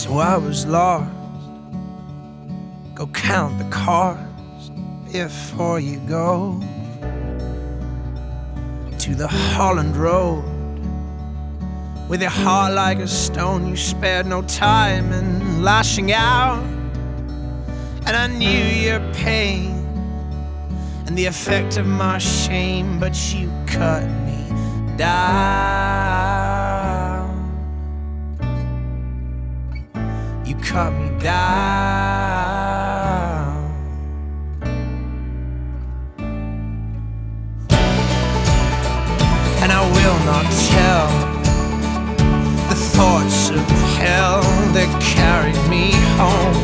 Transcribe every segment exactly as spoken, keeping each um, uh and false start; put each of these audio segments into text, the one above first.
So I was lost. Go count the cars before you go to the Holland Road. With your heart like a stone, you spared no time in lashing out. And I knew your pain and the effect of my shame, but you cut me down. You cut me down. And I will not tell the thoughts of hell that carried me home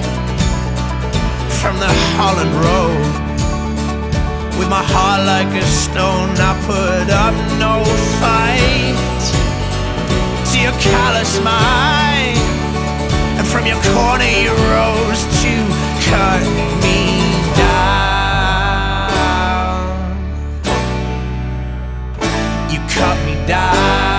from the Holland Road. With my heart like a stone, I put up no fight to your callous mind. And from your corner you rose to cut me down. You cut me down.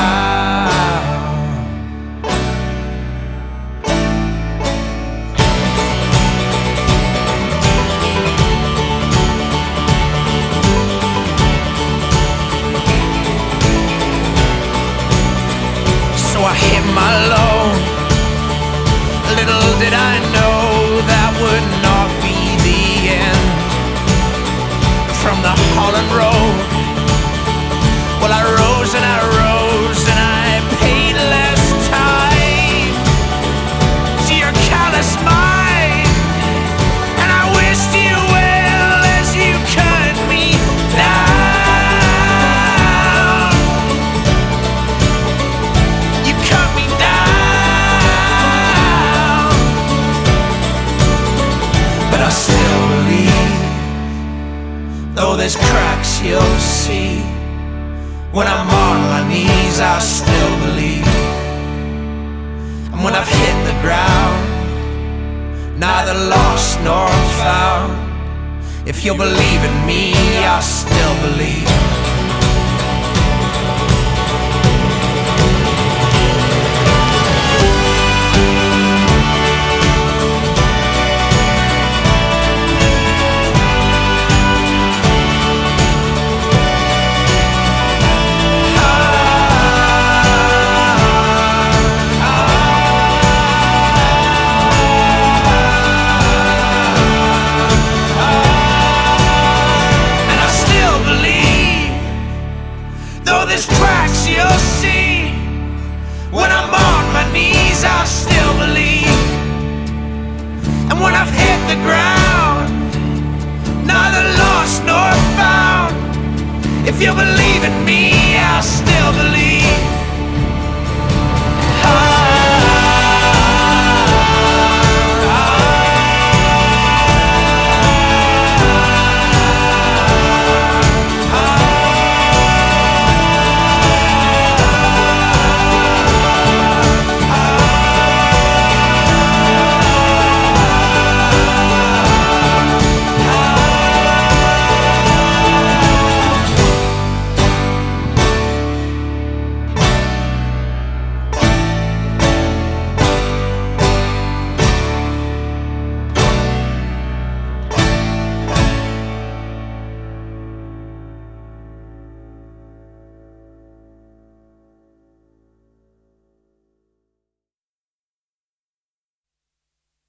So I hit my low. Little did I know that would not be the end. From the Holland Road, well, I rose and I rose and I paid less time to your callous mind. And I wished you well as you cut me down. You cut me down. But I still believe, though there's cracks you'll see. When I'm on my knees, I still believe. And when I've hit the ground, neither lost nor found, if you'll believe in me, I still believe. There's cracks you'll see. When I'm on my knees, I still believe. And when I've hit the ground, neither lost nor found, if you believe in me, I still believe.